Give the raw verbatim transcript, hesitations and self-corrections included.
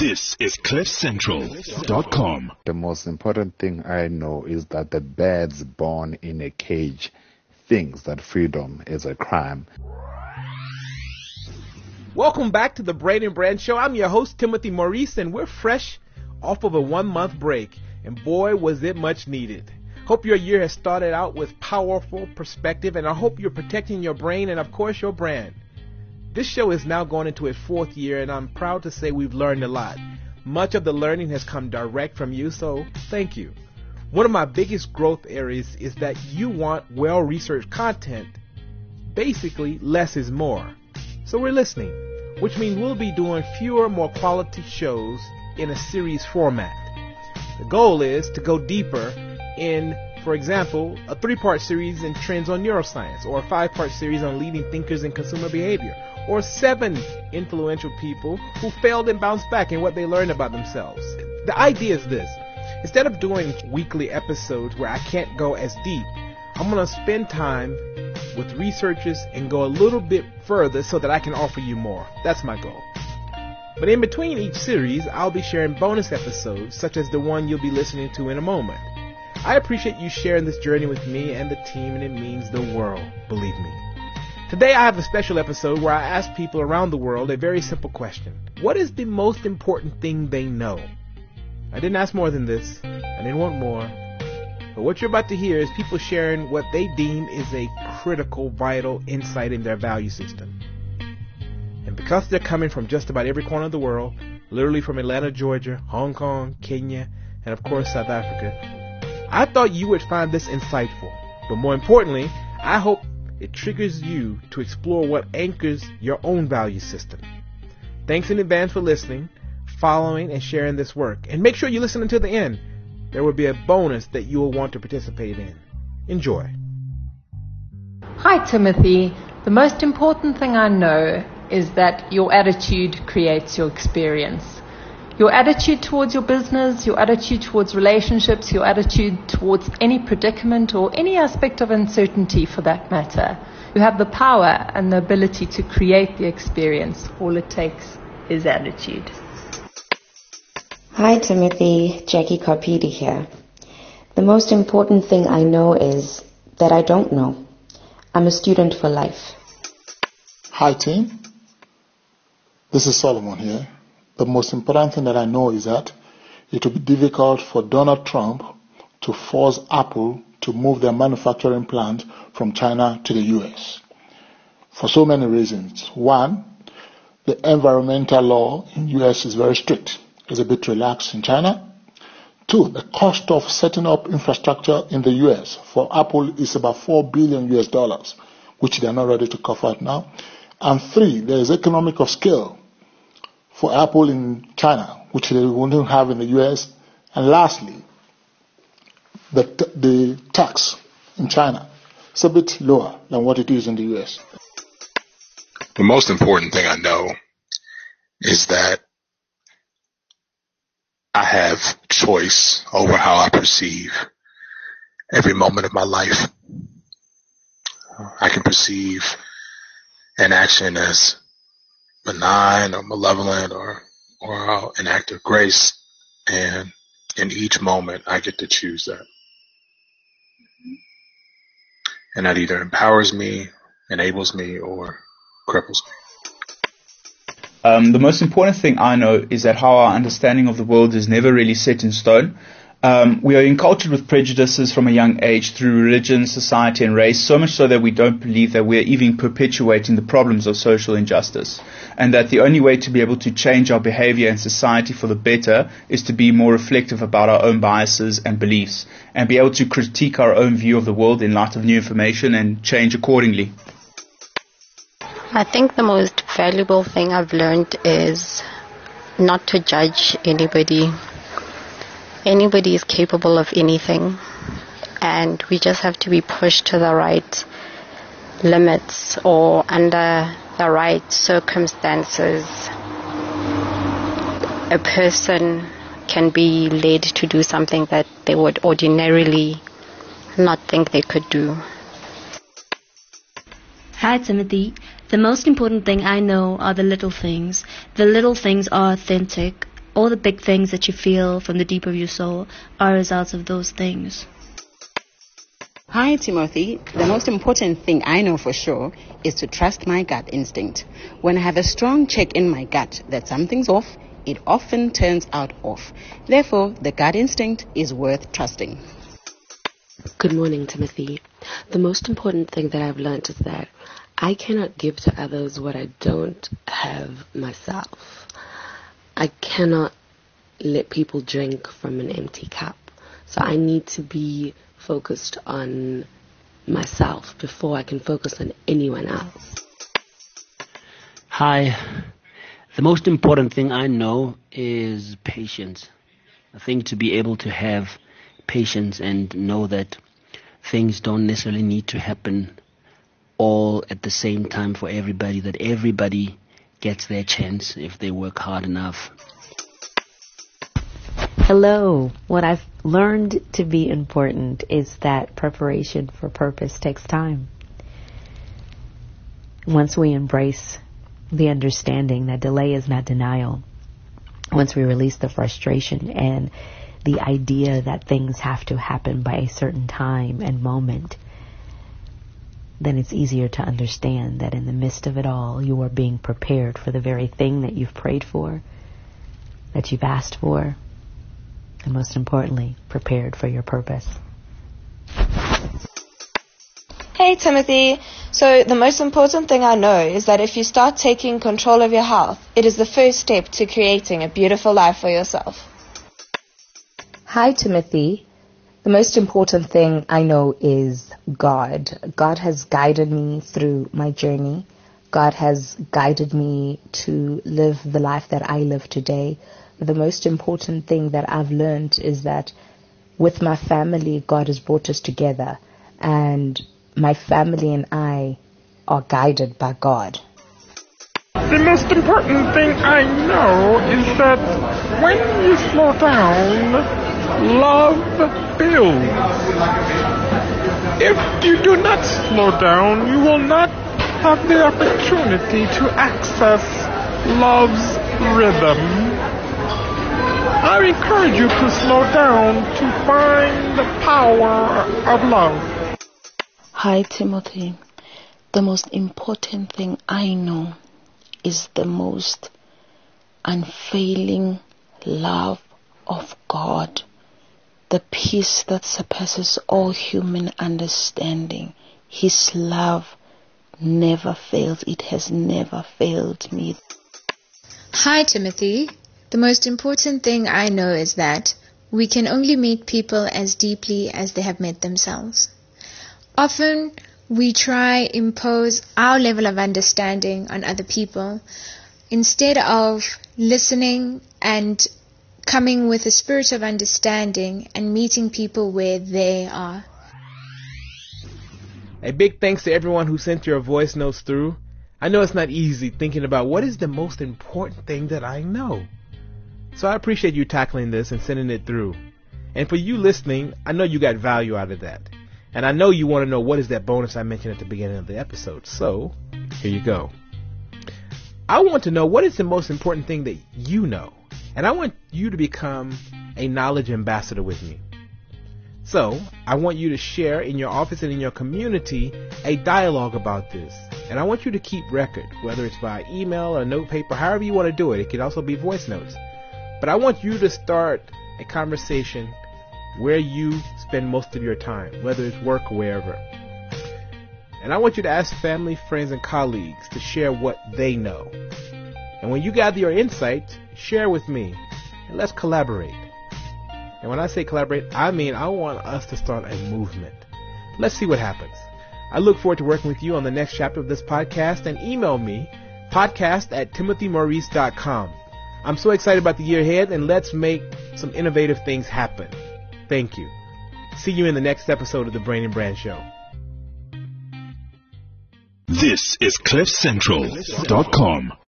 This is cliff central dot com. The most important thing I know is that the birds born in a cage thinks that freedom is a crime. Welcome back to the Brain and Brand Show. I'm your host, Timothy Maurice, and we're fresh off of a one-month break. And boy, was it much needed. Hope your year has started out with powerful perspective, and I hope you're protecting your brain and, of course, your brand. This show is now going into its fourth year, and I'm proud to say we've learned a lot. Much of the learning has come direct from you, so thank you. One of my biggest growth areas is that you want well-researched content. Basically, less is more. So we're listening, which means we'll be doing fewer, more quality shows in a series format. The goal is to go deeper in, for example, a three-part series in trends on neuroscience, or a five-part series on leading thinkers in consumer behavior, or seven influential people who failed and bounced back in what they learned about themselves. The idea is this. Instead of doing weekly episodes where I can't go as deep, I'm going to spend time with researchers and go a little bit further so that I can offer you more. That's my goal. But in between each series, I'll be sharing bonus episodes, such as the one you'll be listening to in a moment. I appreciate you sharing this journey with me and the team, and it means the world, believe me. Today I have a special episode where I ask people around the world a very simple question. What is the most important thing they know? I didn't ask more than this. I didn't want more. But what you're about to hear is people sharing what they deem is a critical, vital insight in their value system. And because they're coming from just about every corner of the world, literally from Atlanta, Georgia, Hong Kong, Kenya, and of course South Africa, I thought you would find this insightful. But more importantly, I hope it triggers you to explore what anchors your own value system. Thanks in advance for listening, following, and sharing this work. And make sure you listen until the end. There will be a bonus that you will want to participate in. Enjoy. Hi, Timothy. The most important thing I know is that your attitude creates your experience. Your attitude towards your business, your attitude towards relationships, your attitude towards any predicament or any aspect of uncertainty for that matter. You have the power and the ability to create the experience. All it takes is attitude. Hi Timothy, Jackie Carpidi here. The most important thing I know is that I don't know. I'm a student for life. Hi team, this is Solomon here. The most important thing that I know is that it will be difficult for Donald Trump to force Apple to move their manufacturing plant from China to the U S for so many reasons. One, the environmental law in the U S is very strict. It's a bit relaxed in China. Two, the cost of setting up infrastructure in the U S for Apple is about four billion U S dollars, which they are not ready to cover it now. And three, there is economic of scale for Apple in China, which they wouldn't have in the U S. And lastly, the, t- the tax in China is a bit lower than what it is in the U S. The most important thing I know is that I have choice over how I perceive every moment of my life. I can perceive an action as benign or malevolent or, or an act of grace, and in each moment I get to choose that. And that either empowers me, enables me, or cripples me. Um, the most important thing I know is that how our understanding of the world is never really set in stone. Um, we are encultured with prejudices from a young age through religion, society, and race, so much so that we don't believe that we're even perpetuating the problems of social injustice, and that the only way to be able to change our behavior in society for the better is to be more reflective about our own biases and beliefs, and be able to critique our own view of the world in light of new information and change accordingly. I think the most valuable thing I've learned is not to judge anybody. Anybody is capable of anything, and we just have to be pushed to the right limits or under the right circumstances. A person can be led to do something that they would ordinarily not think they could do. Hi, Timothy. The most important thing I know are the little things. The little things are authentic. All the big things that you feel from the deep of your soul are results of those things. Hi, Timothy. The most important thing I know for sure is to trust my gut instinct. When I have a strong check in my gut that something's off, it often turns out off. Therefore, the gut instinct is worth trusting. Good morning, Timothy. The most important thing that I've learned is that I cannot give to others what I don't have myself. I cannot let people drink from an empty cup. So I need to be focused on myself before I can focus on anyone else. Hi. The most important thing I know is patience. I think to be able to have patience and know that things don't necessarily need to happen all at the same time for everybody, that everybody gets their chance if they work hard enough. Hello. What I've learned to be important is that preparation for purpose takes time. Once we embrace the understanding that delay is not denial, once we release the frustration and the idea that things have to happen by a certain time and moment, then it's easier to understand that in the midst of it all, you are being prepared for the very thing that you've prayed for, that you've asked for, and most importantly, prepared for your purpose. Hey Timothy, so the most important thing I know is that if you start taking control of your health, it is the first step to creating a beautiful life for yourself. Hi Timothy. The most important thing I know is God. God has guided me through my journey. God has guided me to live the life that I live today. The most important thing that I've learned is that with my family, God has brought us together, and my family and I are guided by God. The most important thing I know is that when you slow down, love builds. If you do not slow down, you will not have the opportunity to access love's rhythm. I encourage you to slow down to find the power of love. Hi, Timothy. The most important thing I know is the most unfailing love of God, the peace that surpasses all human understanding. His love never fails. It has never failed me. Hi, Timothy. The most important thing I know is that we can only meet people as deeply as they have met themselves. Often we try impose our level of understanding on other people instead of listening and coming with a spirit of understanding and meeting people where they are. A big thanks to everyone who sent your voice notes through. I know it's not easy thinking about what is the most important thing that I know. So I appreciate you tackling this and sending it through. And for you listening, I know you got value out of that. And I know you want to know what is that bonus I mentioned at the beginning of the episode. So, here you go. I want to know what is the most important thing that you know. And I want you to become a knowledge ambassador with me. So, I want you to share in your office and in your community a dialogue about this. And I want you to keep record, whether it's by email or note paper, however you want to do it. It can also be voice notes. But I want you to start a conversation where you spend most of your time, whether it's work or wherever. And I want you to ask family, friends, and colleagues to share what they know. And when you gather your insights, share with me, and let's collaborate. And when I say collaborate, I mean I want us to start a movement. Let's see what happens. I look forward to working with you on the next chapter of this podcast, and email me, podcast at timothy maurice dot com. I'm so excited about the year ahead, and let's make some innovative things happen. Thank you. See you in the next episode of the Brain and Brand Show. This is cliff central dot com.